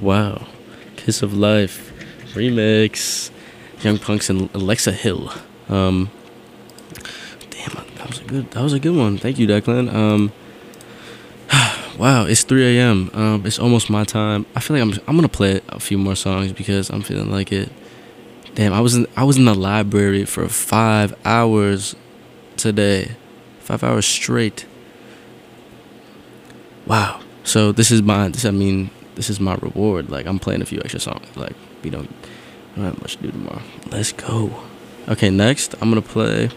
Wow. Kiss of Life remix. Young Punks and Alexa Hill. Damn, that was a good one. Thank you, Declan. Wow, it's 3 a.m. It's almost my time. I feel like I'm gonna play a few more songs because I'm feeling like it. Damn, I was in the library for 5 hours today. 5 hours straight. Wow. So this is my reward. Like, I'm playing a few extra songs. Like, I don't have much to do tomorrow. Let's go. Okay, next I'm gonna play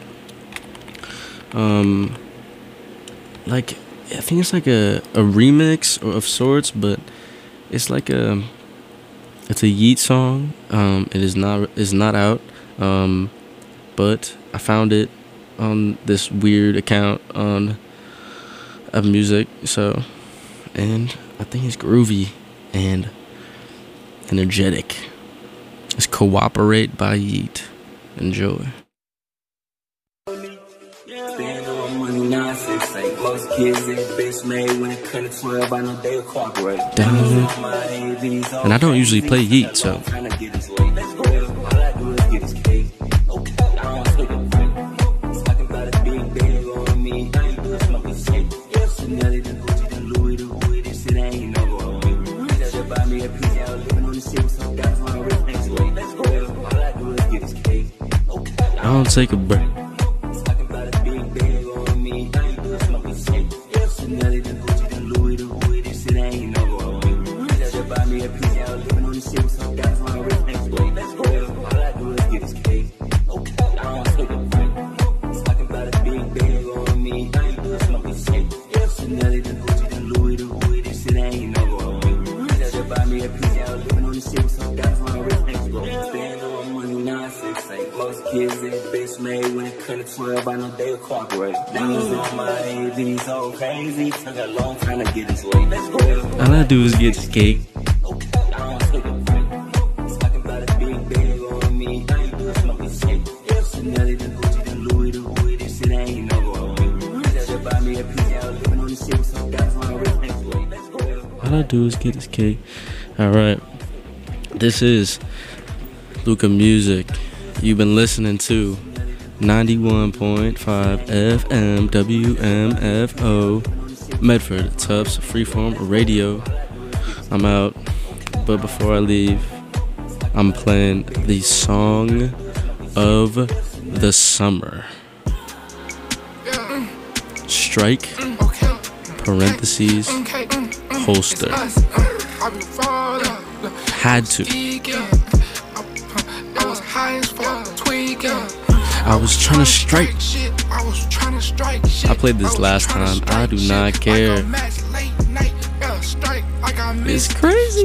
like, I think it's like a remix of sorts, but it's like it's a Yeat song. It's not out. But I found it on this weird account of music. So, and I think it's groovy and energetic. It's Cooperate by Yeat. Enjoy. Most kids that bitch made when it cut to 12, I know they'll cooperate. And I don't usually play Yeat, so. I don't take a break. Kids that bitch made when it cut to 12, I know they'll cooperate. Diamonds on my AV, so crazy. Took a long time to get this way. Let's go. All I do is get this cake. All I do is get this cake. Alright. This is Luca Music. You've been listening to 91.5 FM WMFO Medford, Tufts Freeform Radio. I'm out, but before I leave, I'm playing the song of the summer. Strike, parentheses, holster. Had to. I was trying to strike. I played this last time. I do not care. It's crazy.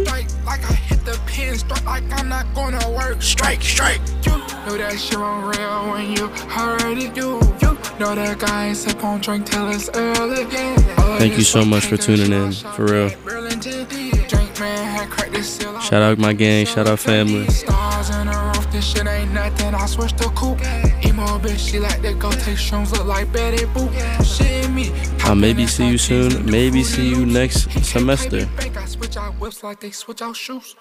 Strike, strike. Know that shit won't real when you already do. Know that guy ain't sip on drink till it's early. Thank you so much for tuning in. For real. Shout out my gang. Shout out family. This shit ain't nothing, I switched to coupe. Emo bitch, she like to go take shrooms, look like Betty Boop. Shit me. I'll maybe see you soon. Maybe see you next semester. I switch out whips like they switch out shoes.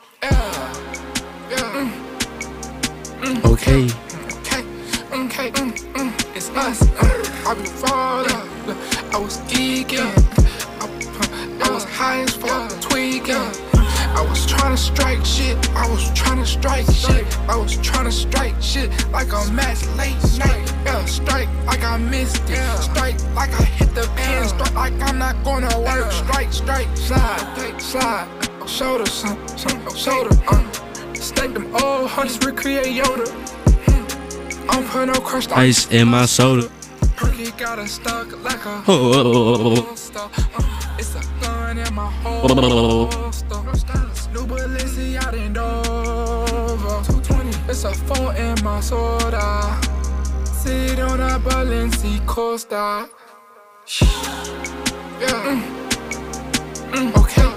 Okay. Okay. It's us. I be falling. I was geeking. I was high as fuck, tweaking. I was tryna strike shit. I was tryna strike shit like a match late night. Yeah, strike like I missed it. Strike like I hit the pin. Strike like I'm not gonna work. Strike, slide. Shoulder, shoulder. Stack them old hunters, recreate Yoda. I don't put no crushed ice in my soda. Perky got a stuck like a holster. It's a gun in my holster. New Balenciaga in Dover. 220. It's a 4 in my soda. Sit on a Balenci Costa. Yeah. Okay.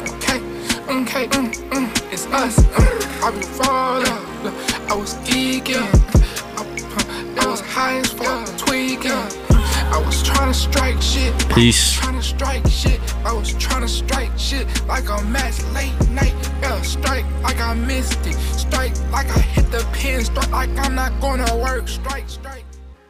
It's us. I be falling. I was geeking. I was high as fuck, tweaking. I I was trying to strike shit. Peace. Trying to strike shit. I was trying to strike shit like a match late night. Yeah, strike like I missed it. Strike like I hit the pin. Strike like I'm not gonna work. Strike, strike.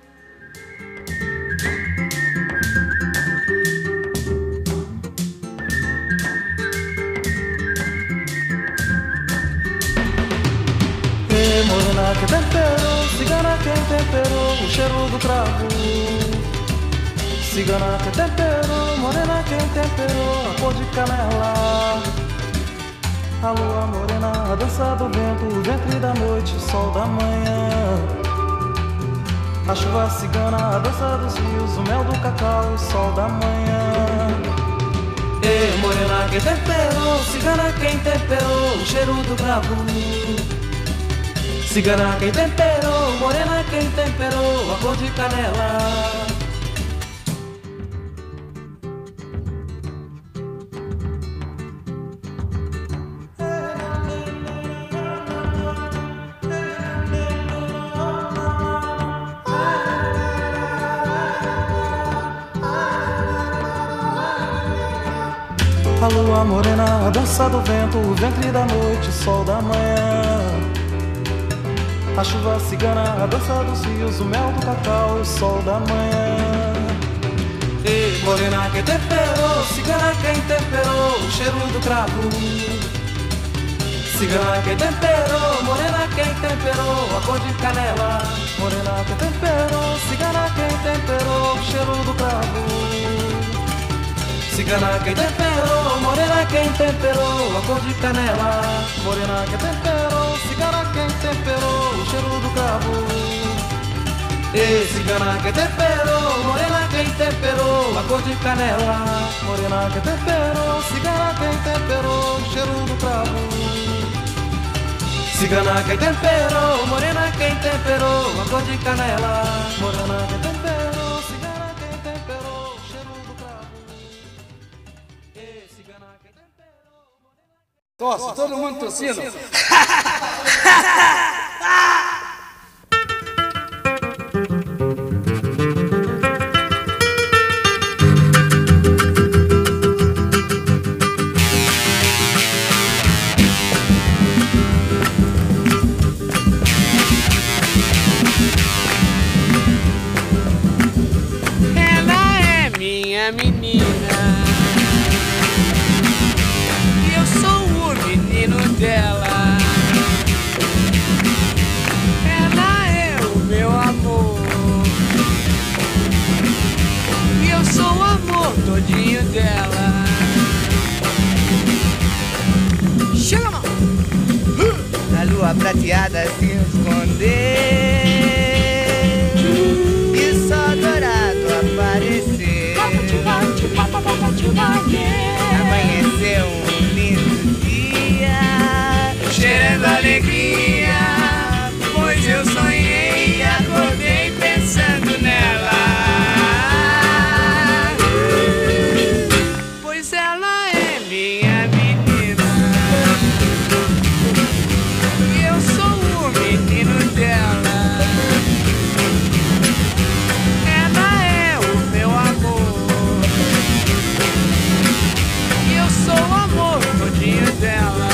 Morena que temperou, cigana quem temperou o cheiro do cravo. Cigana que temperou, morena quem temperou a cor de canela. A lua morena, a dança do vento, o ventre da noite, o sol da manhã. A chuva cigana, a dança dos rios, o mel do cacau, o sol da manhã. Ei, morena quem temperou, cigana quem temperou o cheiro do cravo. Cigana quem temperou, morena quem temperou a cor de canela. A lua morena, a dança do vento, o ventre da noite, o sol da manhã. A chuva cigana, a dança dos rios, o mel do cacau e o sol da manhã. Ei, morena quem temperou, cigana quem temperou o cheiro do cravo. Cigana quem temperou, morena quem temperou a cor de canela. Morena quem temperou, cigana quem temperou o cheiro do cravo. Cigana quem temperou, morena quem temperou a cor de canela. Morena quem temperou, cigana quem temperou o cheiro do cravo. E cigana quem temperou, morena quem temperou a cor de canela. Morena quem temperou, cigana quem temperou o cheiro do cravo. Cigana quem temperou, morena quem temperou a cor de canela. Morena quem temperou, cigana quem temperou o cheiro do cravo. Tosse, todo mundo tossindo. Ela é minha menina e eu sou o menino dela. Ela é o meu amor e eu sou o amor todinho dela. Chega a mão! A lua prateada se escondeu e só dourado apareceu. Amanheceu um lindo dia, cheirando alegria, pois eu sonhei e acordei pensando nela. Pois ela é minha menina e eu sou o menino dela. Ela é o meu amor e eu sou o amor todinho dela.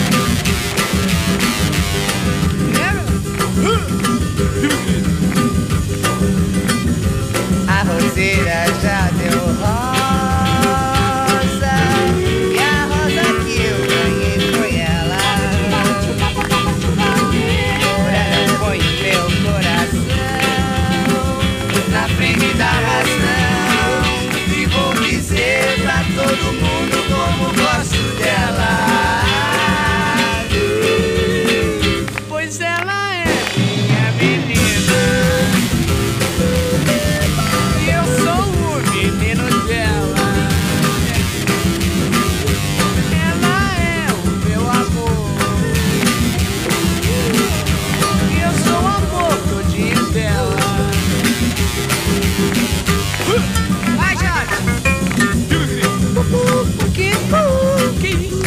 A roseira já deu rosa e a rosa que eu ganhei foi ela. Ela põe meu coração na frente da razão e vou dizer pra todo mundo como gosto dela. Pois ela é minha menina e eu sou o menino dela. Ela é o meu amor e eu sou o amor todinho dela. Vai, Jorge! Que isso?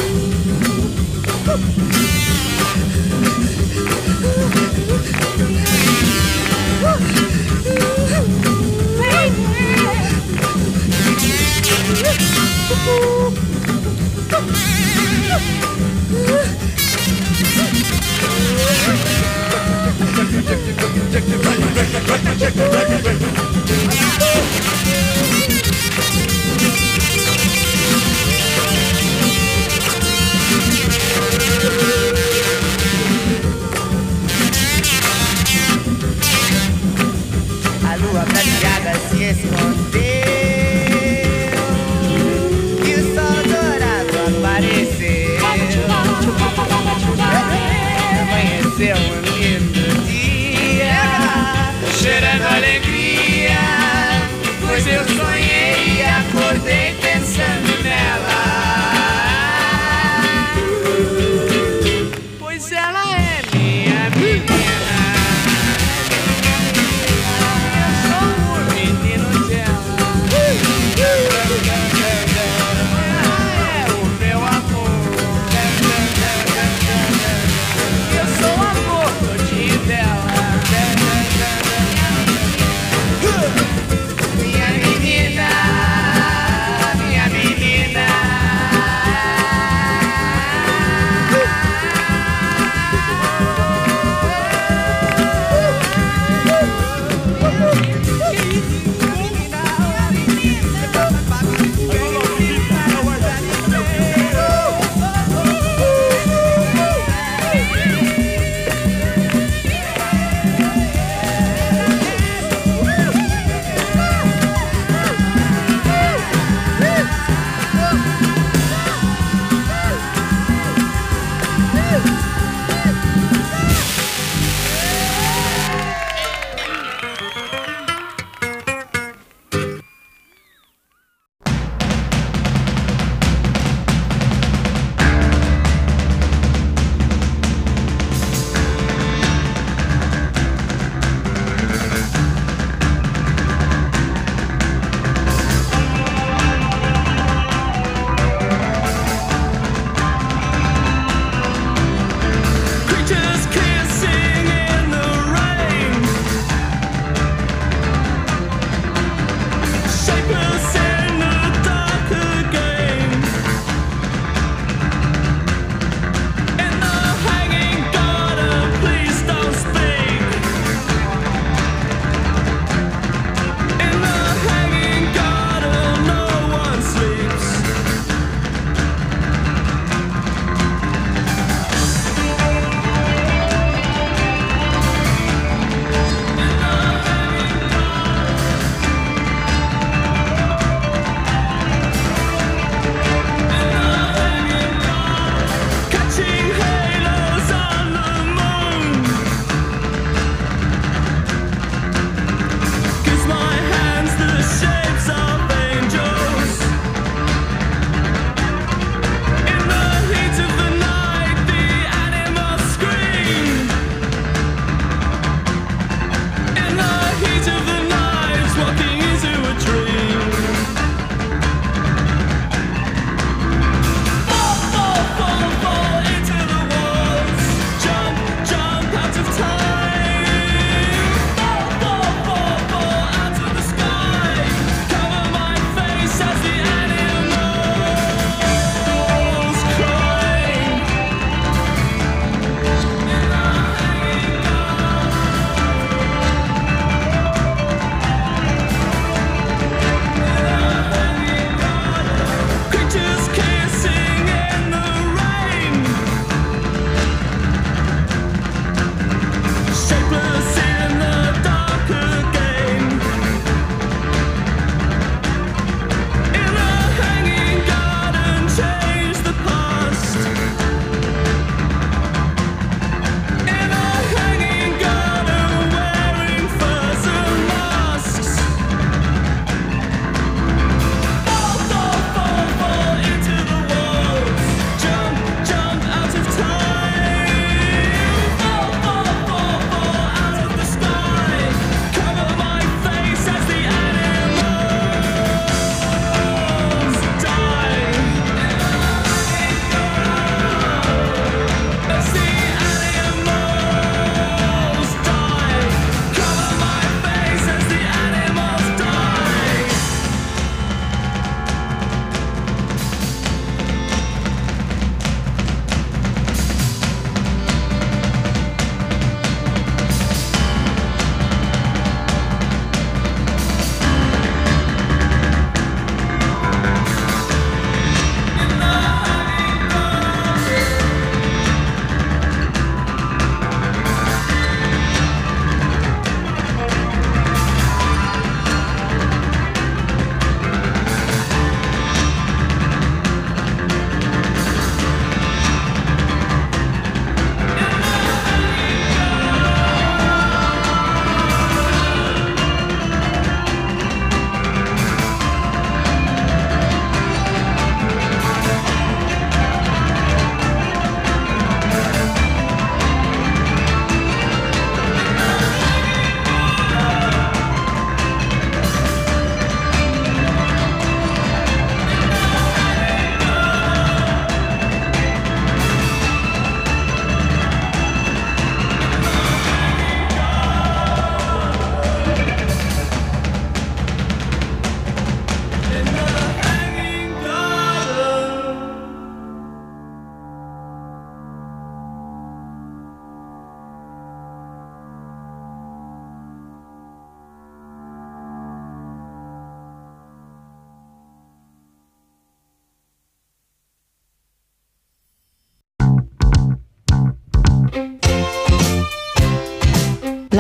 A lua prateada se escondeu e o sol dourado apareceu. Amanheceu um lindo dia, cheirando alegria, pois eu sonhei e acordei pensando nela. Pois ela é minha menina. Eu sou o amor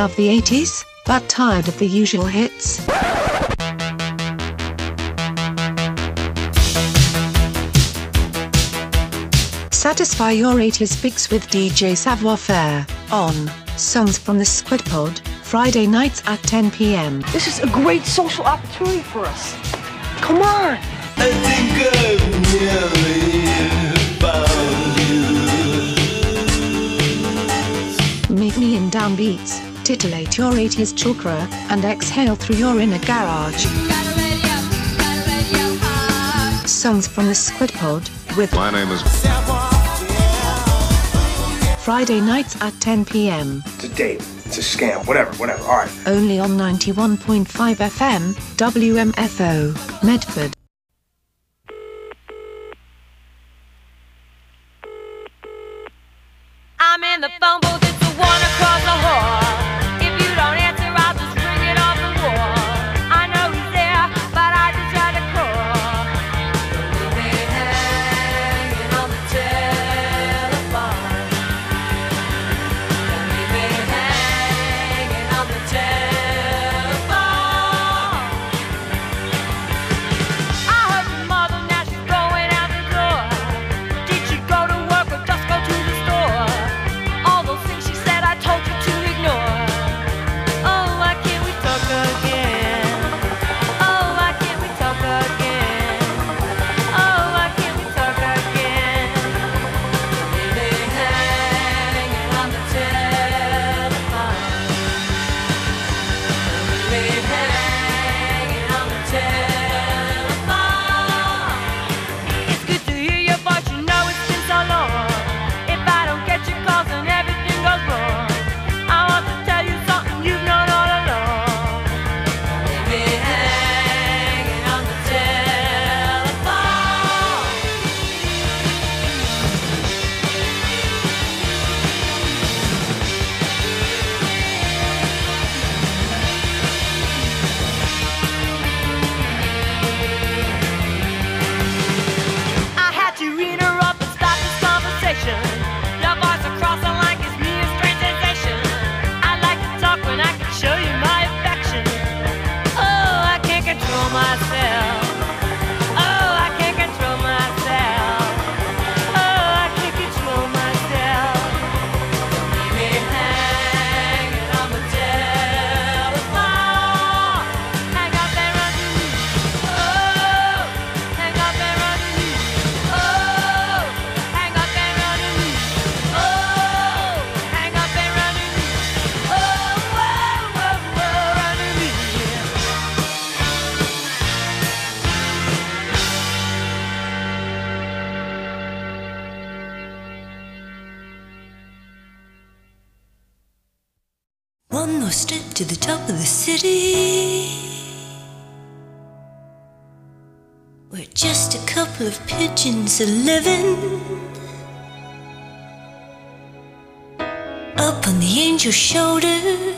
Love the 80s, but tired of the usual hits? Satisfy your 80s fix with DJ Savoir Faire on Songs from the Squid Pod, Friday nights at 10 p.m. This is a great social opportunity for us. Come on! I think I've nearly found you. Meet me in downbeats, titillate your 80s chakra, and exhale through your inner garage. Songs from the Squid Pod with My name is Friday nights at 10 p.m. It's a date. It's a scam. Whatever. All right. Only on 91.5 FM, WMFO, Medford. I'm in the phone booth, it's the one across the hall. If you don't answer, I'll just ring it off the wall. I know he's there, but I just try to call. Leave me hanging on the telephone. Leave me hanging on the telephone. I heard your mother, now she's going out the door. Did she go to work or just go to the store? All those things she said I told you to ignore. Oh, why can't we talk again? Oh, why can't we talk again? Oh, why can't we talk again? Leave me hanging on the telephone. Leave me hanging on the telephone. It's good to hear your voice, you know it's been so long. If I don't get your calls, then everything goes wrong. I want to tell you something you've known all along. Leave me hanging on the telephone. I had to interrupt and stop this conversation. Your voice across the line gives me a strange sensation. I like to talk when I can show you my affection. Oh, I can't control myself. Oh, I can't control myself. Oh, I can't control myself. Leave me hanging on the telephone. Hang up and run to me. Oh, hang up and run to me. Oh, hang up and run to me. Oh, hang up and run to me. Oh, whoa, whoa, whoa, run to me. One more step to the top of the city, where just a couple of pigeons are living. Up on the angel's shoulder,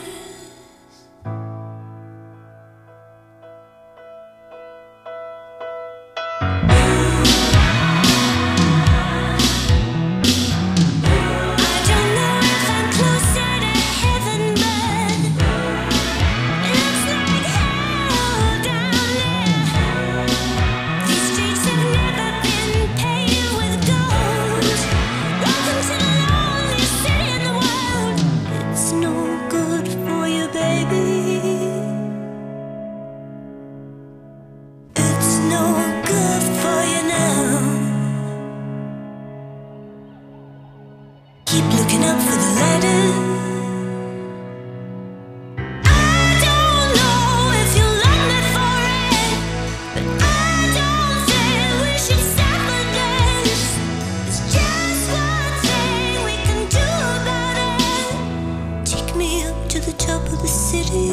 I don't know if I'm closer to heaven, but it looks like hell down there. These streets have never been paved with gold. Welcome to the loneliest city in the world. It's no good for you, baby. It's no good for you now. Keep looking up for the ladder. I don't know if you love me for it, but I don't think we should stop for this. It's just one thing we can do about it. Take me up to the top of the city.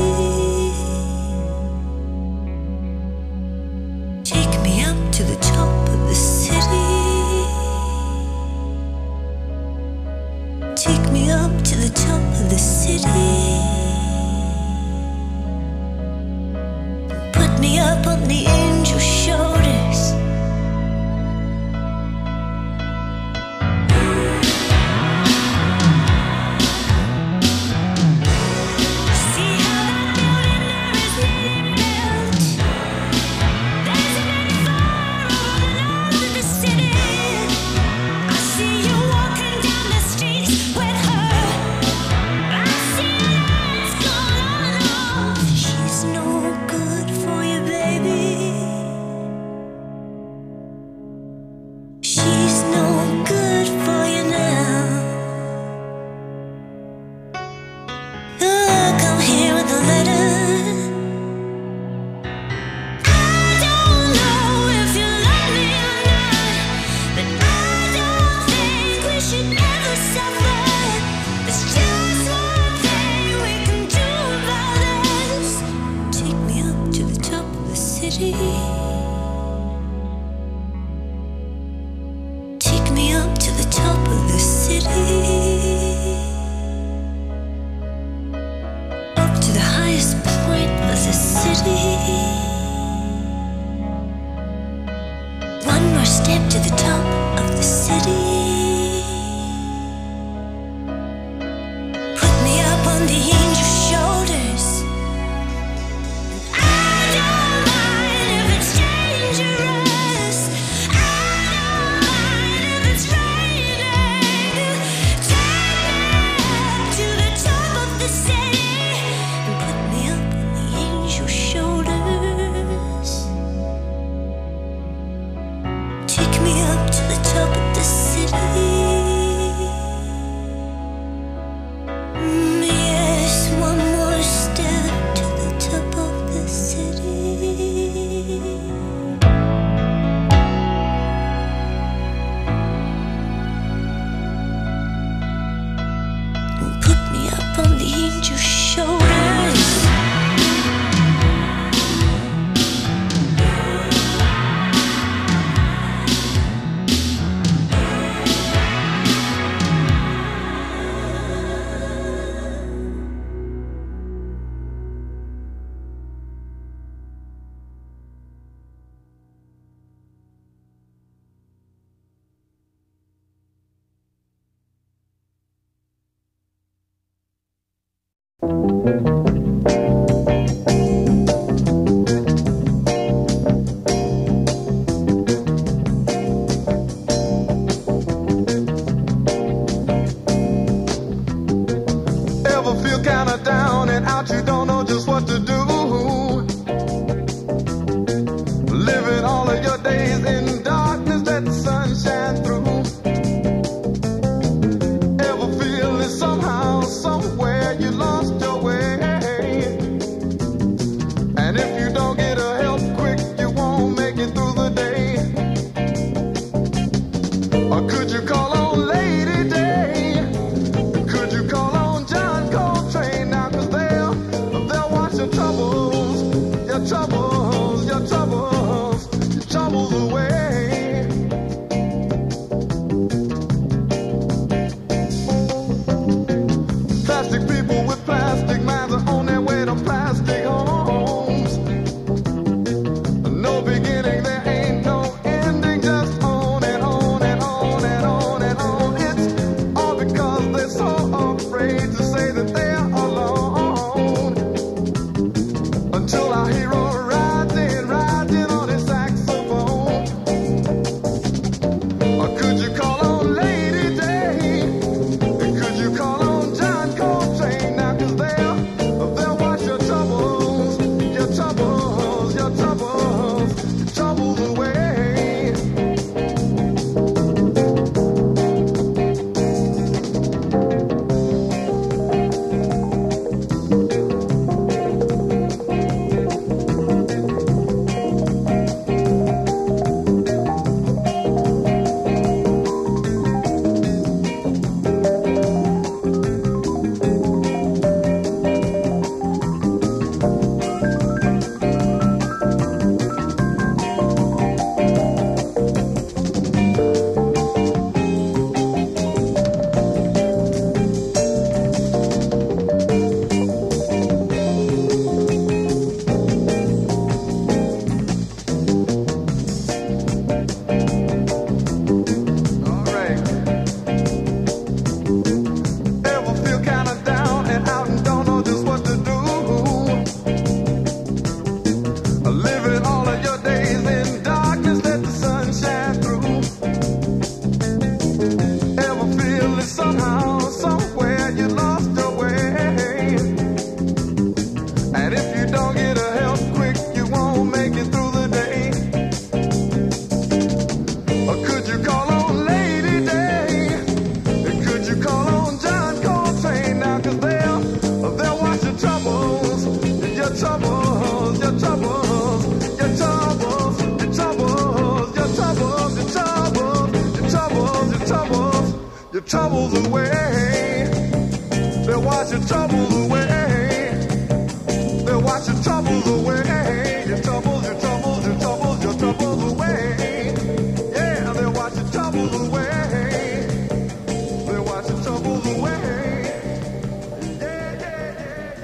Take me up to the top of the city. Take me up to the top of the city. Put me up on the angel's shoulders. more step to the top of the city. Put me up on the angel's shoulders. I don't mind if it's dangerous. I don't mind if it's raining. Take me up to the top of the city and put me up on the angel's shoulders. Take me up to the top of the city. Yes, one more step to the top of the city. And put me up on the angel's shoulders. Ever feel kinda down and out, you don't know just what to do? Living all of your days in darkness, let the sun shine through. Ever feel that somehow, somewhere you lost your way? And if you don't get a help quick, you won't make it through the day. Or could you call on Lady Day? Could you call on John Coltrane now? 'Cause they'll wash your troubles, your troubles, your troubles, your troubles away. Plastic people with plastic minds are on their way to plastic homes. No beginning, there ain't no ending, just on and on and on and on and on. It's all because they're so afraid to say that they're alone. Until our hero rides in on his saxophone. Or could you call on Lady Day? And could you call on John Coltrane now? 'Cause they'll wash your troubles, your troubles, your troubles, your troubles away. All right. Ever feel kinda down and out and don't know just what to do? Living all of your days in darkness, let the sun shine through. Ever feel that somehow, somewhere you lost your way? And if you don't get a help quick, you won't make it through the day. Or could you call on Lady Day? And could you call on John Coltrane now? 'Cause they'll wash your troubles, your troubles, your troubles, your troubles, your troubles, your troubles, your troubles, your troubles, your troubles, your troubles away. They'll wash your troubles away. They'll wash your troubles away. Your troubles, your troubles, your troubles, your troubles away. Yeah, they'll wash your troubles away. They'll wash your troubles away. Yeah, yeah, yeah,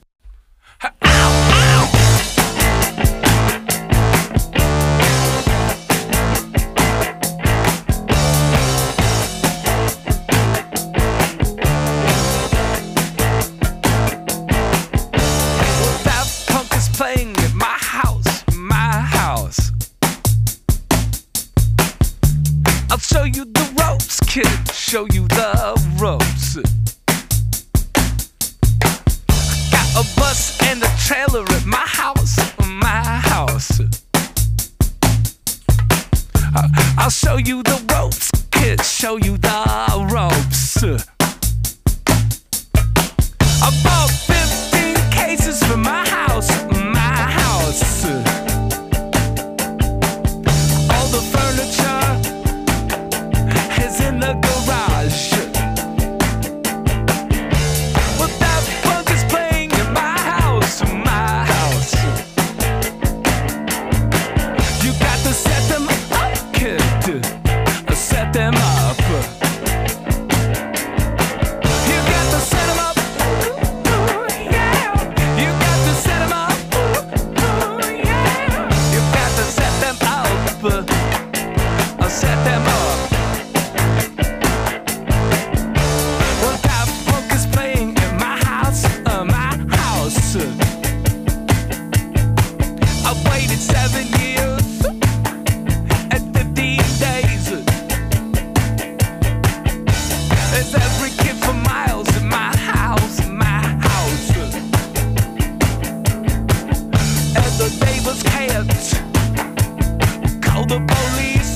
yeah, yeah. I'll show you the ropes, kid. Show you the ropes. Got a bus and a trailer at my house, my house. I'll show you the ropes, kid. Show you the ropes. I bought 15 cases for my house, my house. All the furniture is in the garage. Well, that bug is playing in my house, my house. You got to set them up, kid. Set them up. You got to set them up. Yeah. You got to set them up. Yeah. You got to set them up. Set them up. Well, that book is playing in my house, my house. I waited 7 years and 15 days. There's every kid for miles in my house, my house. And the neighbors can't call the police.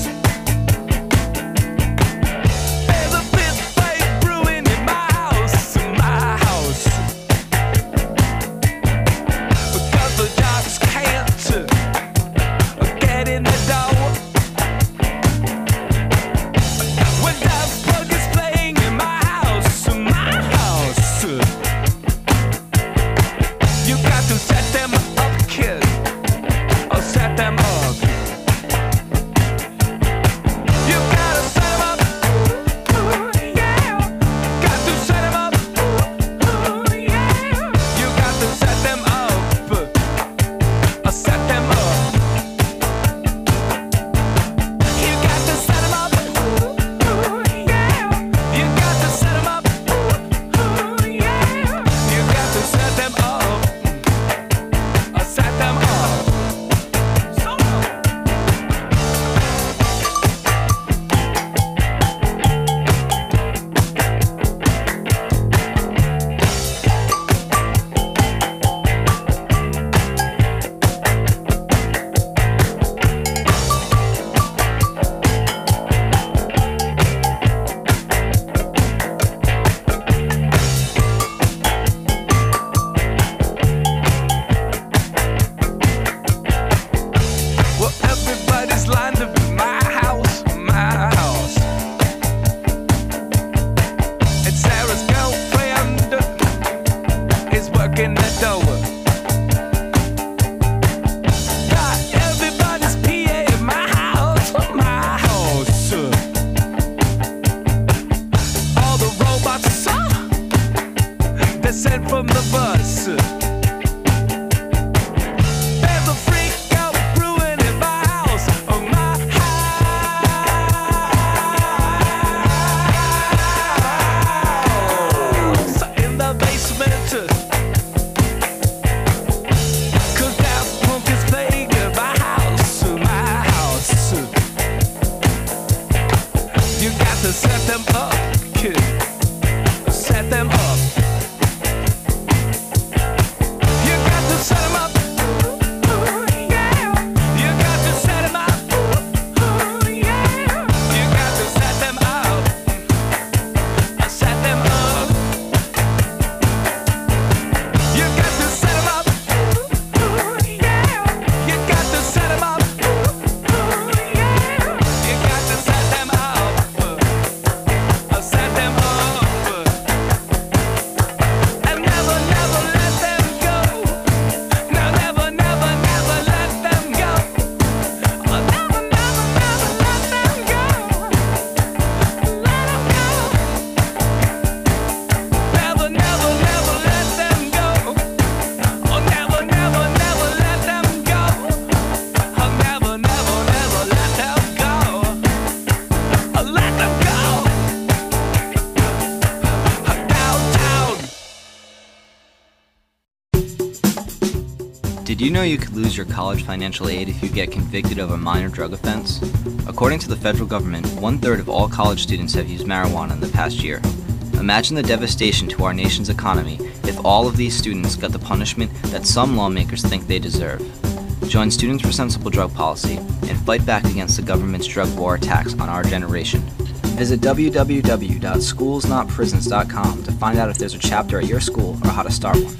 There's a big fight brewing in my house, my house. Because the dogs can't get in the door. When that bug is playing in my house, my house. You got to set them up, kid. Or set them up. You gotta set them up. Yeah. Got to set them up. Yeah. You got to set them up. Or set them up. You got to set them up. Yeah. You got to set them up. Yeah. You got to set them up. Or set them up. Well, everybody's lined up in my house, my house. And Sarah's girlfriend is working the door. Got everybody's PA in my house, my house. All the robots, they're sent from the bus. There's a freak out brewing in my house, my house. In the basement, 'cause that punk is playing in my house, my house. You got to set them up, kid. Set them up. You got to set them up. Yeah. You got to set them up. Yeah. You got to set them up. Set them up. You got to set them up. Yeah. You got to set them up. Yeah. You got to set them up. you know you could lose your college financial aid if you get convicted of a minor drug offense? According to the federal government, 1/3 of all college students have used marijuana in the past year. Imagine the devastation to our nation's economy if all of these students got the punishment that some lawmakers think they deserve. Join Students for Sensible Drug Policy and fight back against the government's drug war attacks on our generation. Visit www.schoolsnotprisons.com to find out if there's a chapter at your school or how to start one.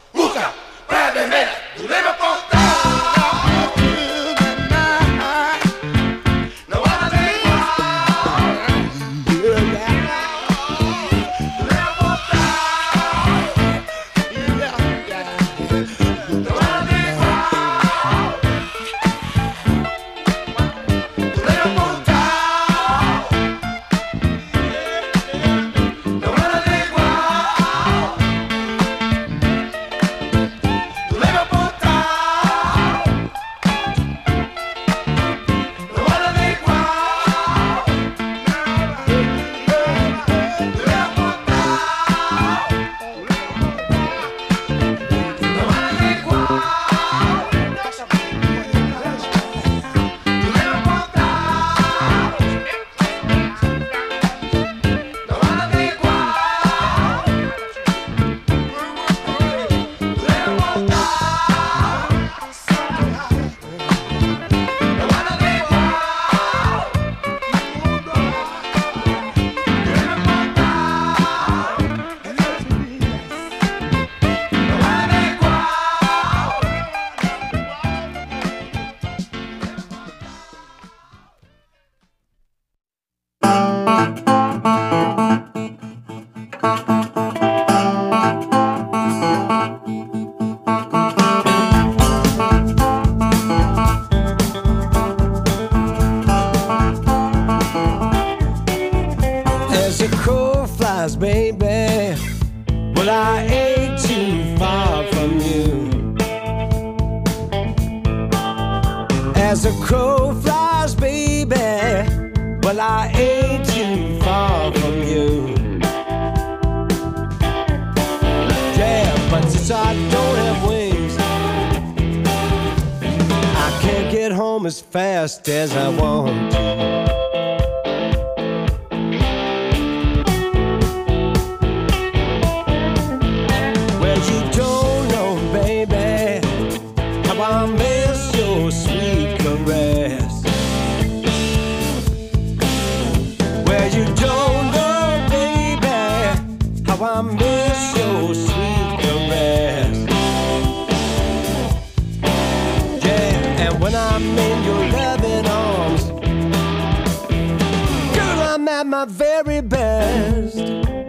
Mucha, vermelha, do leme apontar. Não há nada igual. Do leme apontar. Não há nada igual. Do leme apontar. Não há nada igual. Do leme apontar. Não há nada igual. Do leme apontar. Não há nada igual. Do leme apontar. Não há nada igual. Do leme apontar. Não há nada igual. Do leme apontar. Não há nada igual. As a crow flies, baby, well, I ain't too far from you. As a crow flies, baby, well, I ain't too far from you. Yeah, but since I don't have wings, I can't get home as fast as I want to. Well, you don't know, baby, how I miss your sweet caress. Well, you don't know, baby, how I miss your sweet caress. Yeah, and when I'm in your loving arms, girl, I'm at my very best.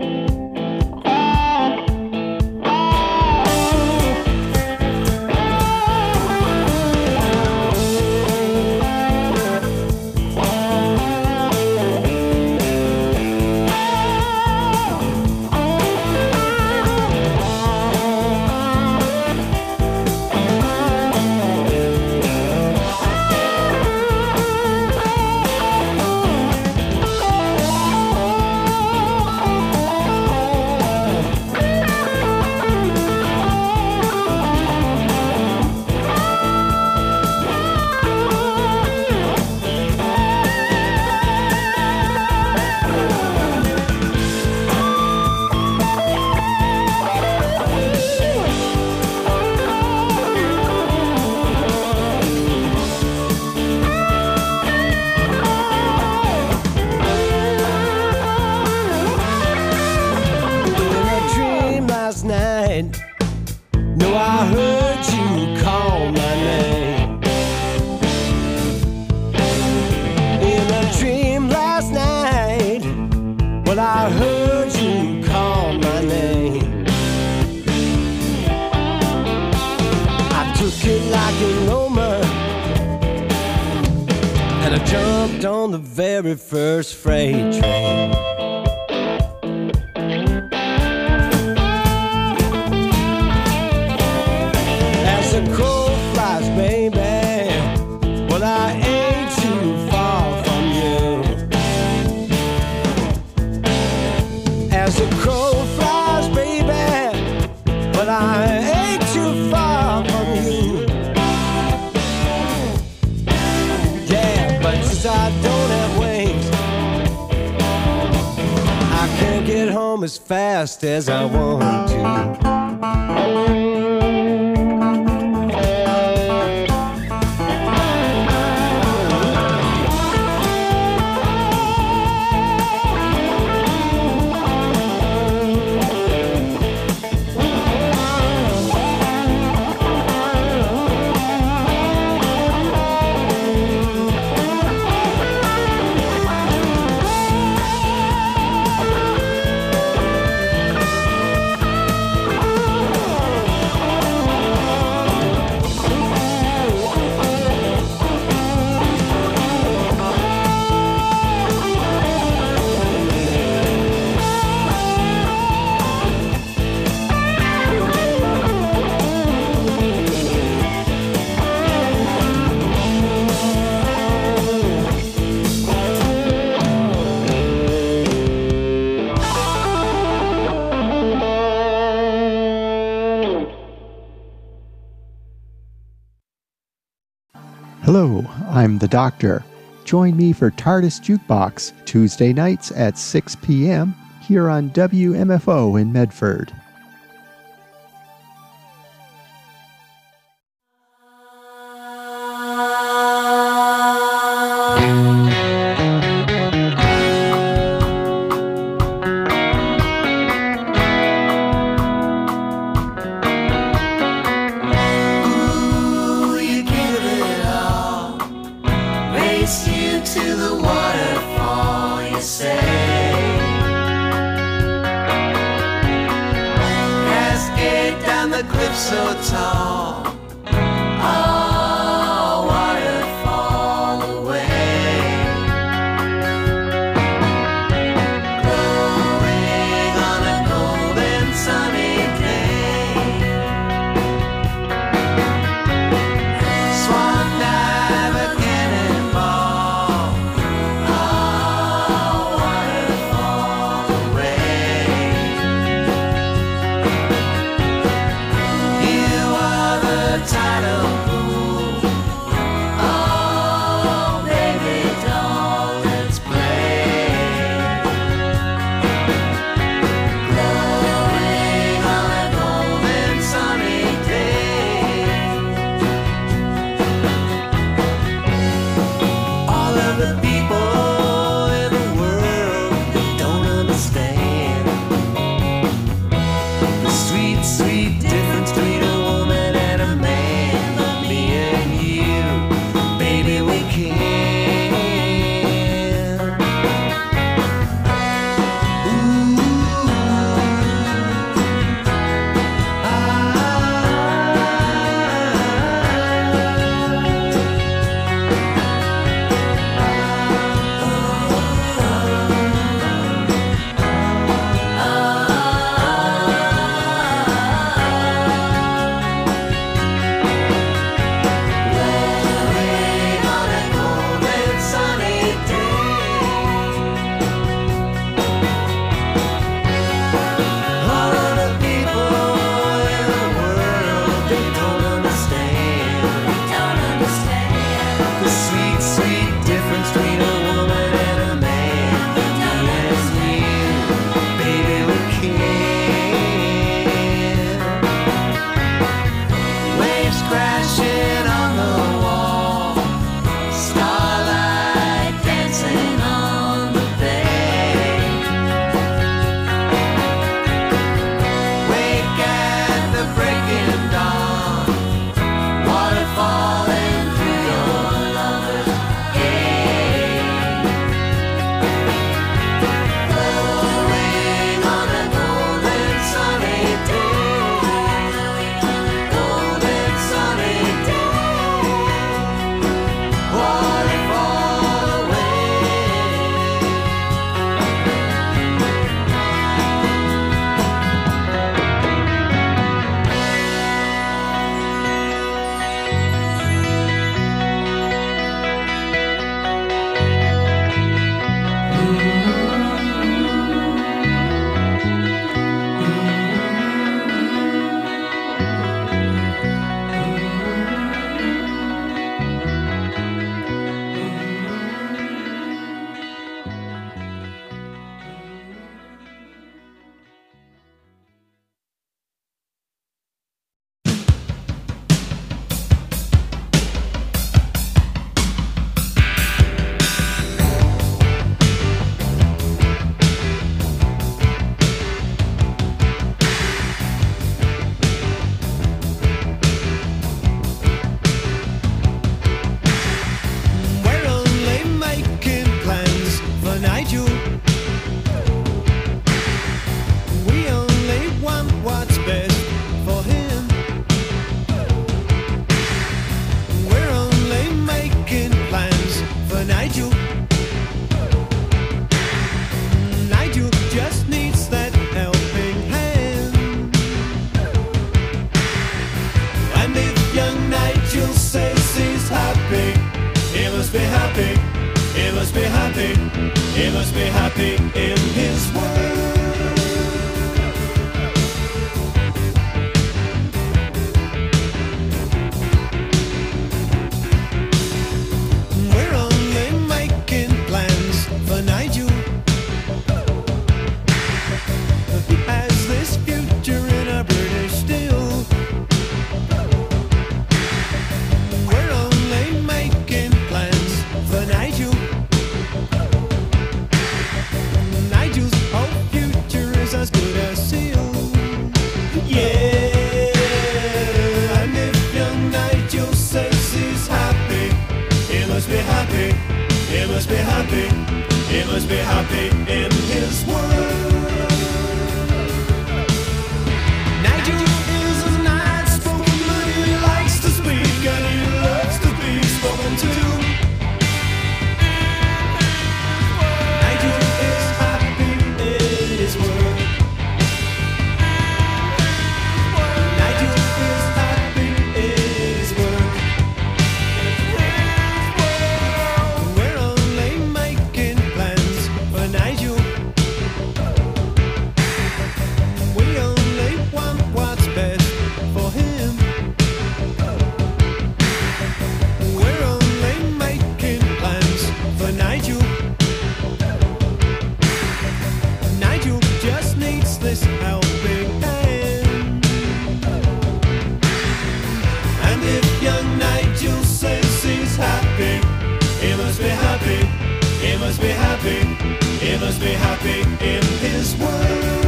No, I heard you call my name in a dream last night. Well, I heard you call my name. I took it like an omen, and I jumped on the very first freight train. The crow flies, baby, well, I ain't too far from you. As the crow flies, baby, well, I ain't too far from you. Yeah, but since I don't have wings, I can't get home as fast as I want to. Hello, I'm the Doctor. Join me for TARDIS Jukebox Tuesday nights at 6 p.m. here on WMFO in Medford. Ooh, you give it all. Race you to the waterfall, you say. Cascade down the cliff so tall. Oh, waterfall away. Glowing on a golden sunny day. Swan dive, a cannonball. Oh, waterfall away. You are the tidal pool. Oh, baby doll, let's play. Glowing on a golden sunny day. All of the people in the world don't understand the sweet, sweet difference between a woman and a man. But me and you, baby, we can. Glowing on a golden sunny day. All of the people in the world, they don't understand. The sweet, sweet difference between a woman and a man. But me and you, baby, we can. Waves crashing on the wall. Starlight dancing on the bay. Wake at the breaking dawn. Water falling through your lover's gate. Glowing on a golden sunny day. Golden sunny day. Waterfall away. We're only making plans for Nigel. We only want what's best for him. We're only making plans for Nigel. Nigel just needs that helping hand. And if young Nigel says he's happy, he must be happy, he must be happy, he must be happy in his world. must be happy in his world. Nigel is a nice spoken man, he likes to speak and he loves to be spoken to. Nigel is happy in his world. Nigel is happy in his world. We're only making plans for Nigel. We only want what's best for him. We're only making plans for Nigel. Nigel just needs this helping hand. And if young Nigel says he's happy, he must be happy, he must be happy, he must be happy in his world.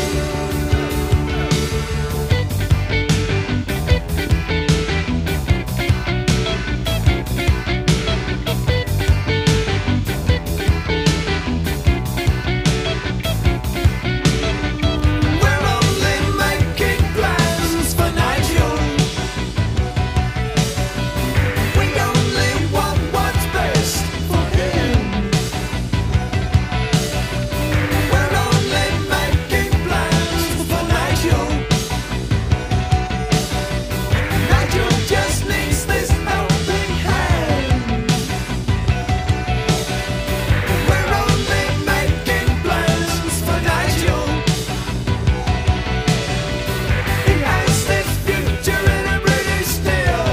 We're only making plans for Nigel. We only want what's best for him. We're only making plans for Nigel. Nigel just needs this helping hand. We're only making plans for Nigel. He has this future in a British still,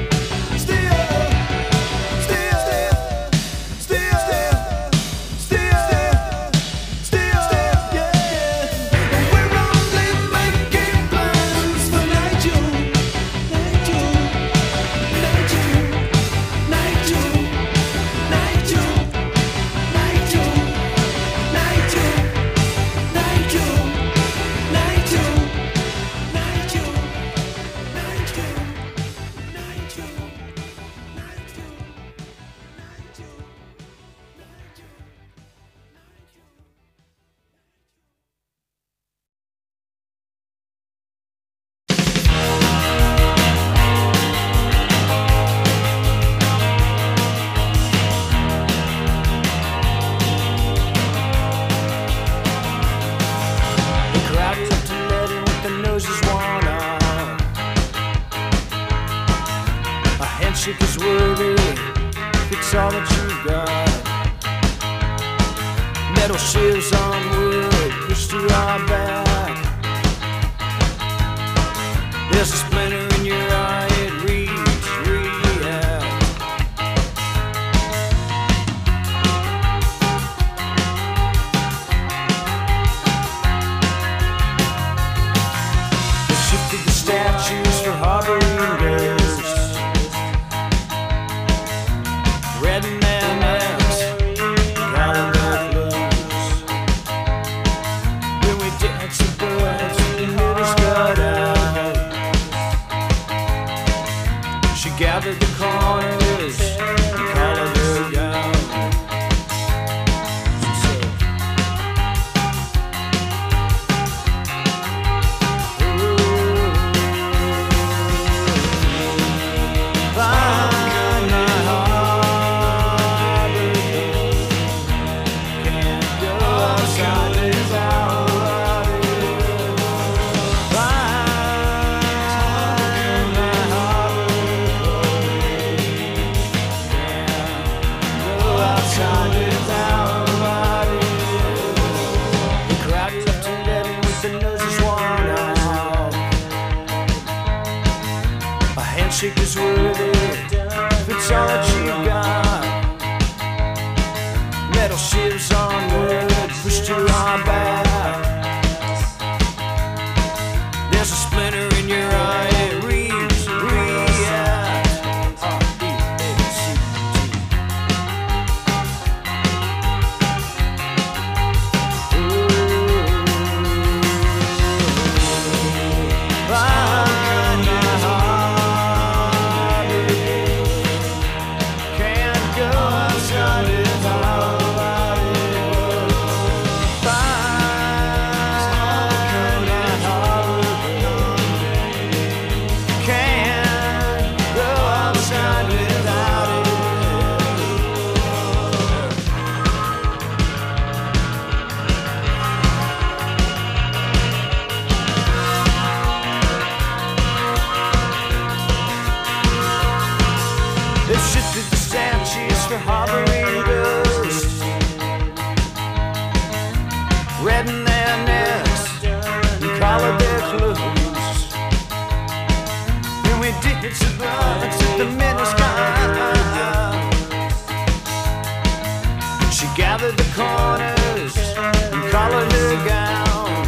yeah. We're only making plans for Nigel, Nigel, Nigel, Nigel, Nigel, Nigel, Nigel, Nigel, Nigel, The crowd took to letting with their noses worn out. A handshake is worthy if it's all that you got. Metal shields on wood pushed to our back. There's a splinter in your eye, it reads, react. They shifted the statues for harboring ghosts. Red mammoths, calling their clothes. When we dance the birds, the middle's cut out. She gathered the corners and collared her gown. She said, find my harbor door. Can't go outside without it. Find my harbor door. Can't go outside without it. The crowd took to letting with their noses worn out. A handshake is worthy if it's all that you got. Metal shields on wood pushed to our back. There's a splinter in your eye, it reads, react. Find my harbor door. Can't go outside without it. harboring dust, redden their necks and collar their clothes. Then we ditched the birds at the miniskirt. She gathered the corners and collared her gown.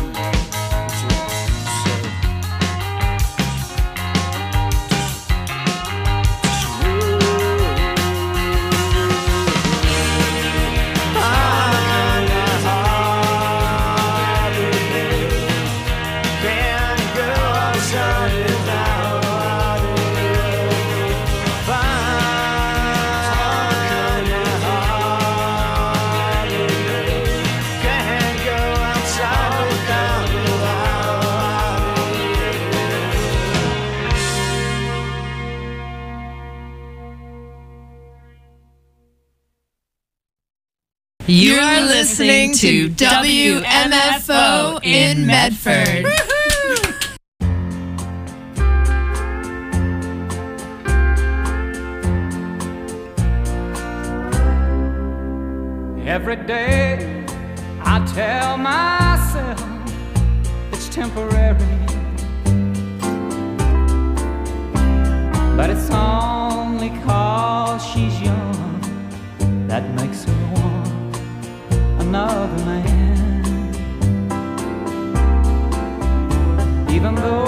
You are listening to WMFO in Medford. Every day I tell myself it's temporary, but it's only 'cause she's young that makes her want another man. Even though